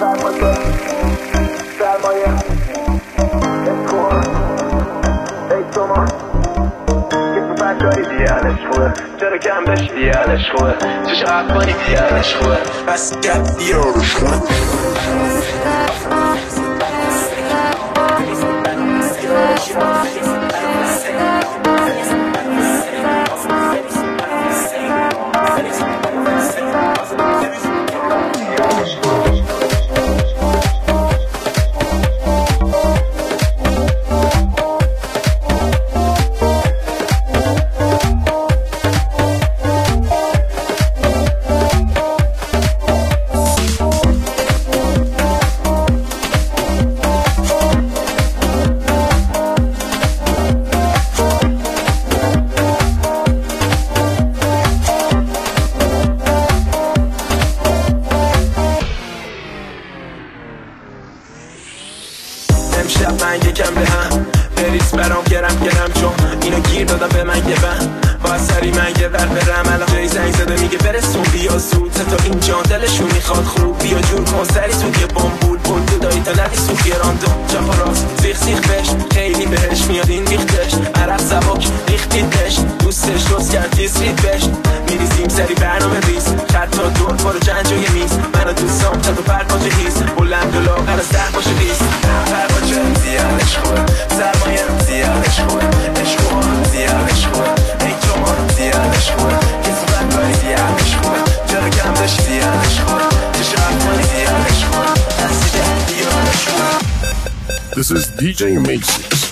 چرا کم بشی دیالش خوبه چش افغانی دیالش خوبه بس گفت دیالش خوبه امشب من یکم به هم بریز برام گرم چون اینو گیر دادم به من یه با سری من یه ور برم الان جای زنگ زده میگه برسون بیا زود تا اینجا دلشون میخواد خوب بیا جور کن سری سود یه بامبول بلدو دایی تا ندی سوخ یه راندو چپ و راست زیخ بش خیلی بهش میاد این ریختش عرق سبک ریختیدش دوستش دوست کرد تیز بش میریزیم سری برنامه ریز خطا دور برو جنجای میز منو دوستام چند و پرکاج هیز بلند و لاغر از ده باشه ریز پرکاج زیادش خوبه سرمایم زیادش خوبه عشقم زیادش خوبه ای جوان زیادش خوبه کسی بنداری زیادش خوبه چرا کم داشتی زیادش خوبه چه افغانی زیادش خوبه دستی دیادش خوبه. This is DJ Macy's.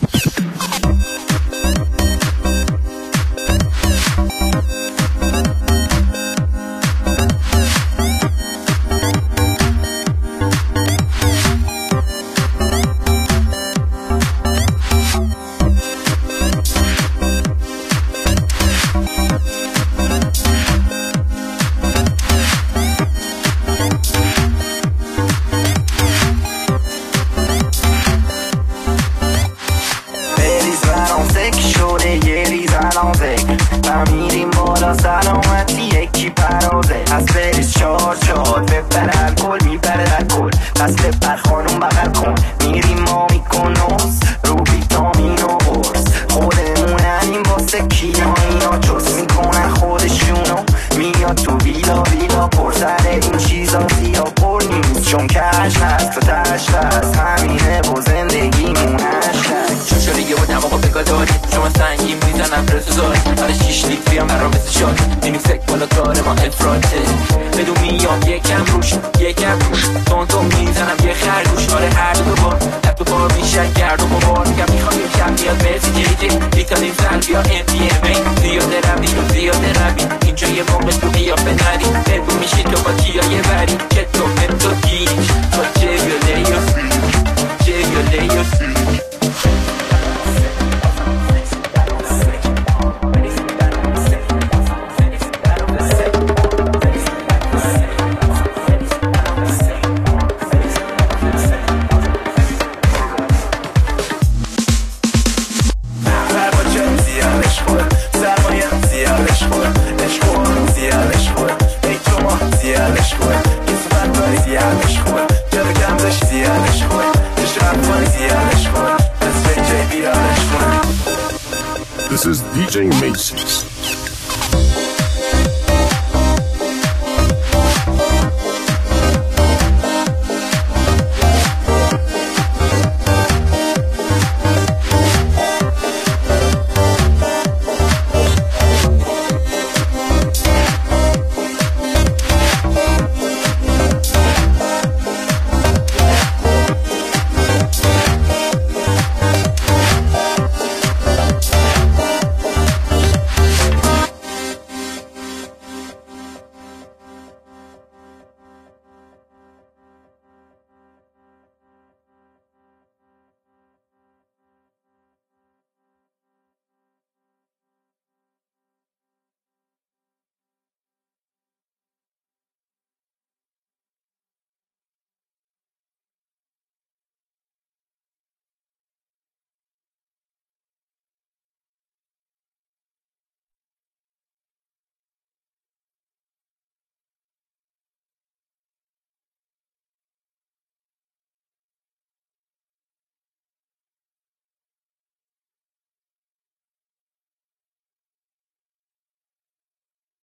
میریم بالا سلامتی یکی پرازه از بریز چار ببر الکل میبره الکل پس ببر خانوم بغل کن میریم ما میکنوس رو ویتامین و قرص خودمونن واسه کیا اینا جز میکنن خودشونو میاد تو ویلا پر سر این چیزا زیاد پر نیست چون کش هست تو تشت هست همینه و زندگیمون هشتگ چون شده یه با دماغا بگاه داری شما سنگیم میزنم رسوزاری حالا 6 لیتر بیام برام مثل شاد اینی فکر بالا کار ما افراته بدون میام یکم روش تون میزنم یه خرگوش آره هر دو بار لب تو بار میشه گرد و بار میگم میخوام یه کم بیاد مرسی جیجی بیتانیم زن بیا MDMA زیاده روی اینجا یه موقع تو بیا بنری بدون میشی تو با کیا یه بری که تو گیش با جگله یا This is DJ Macy's.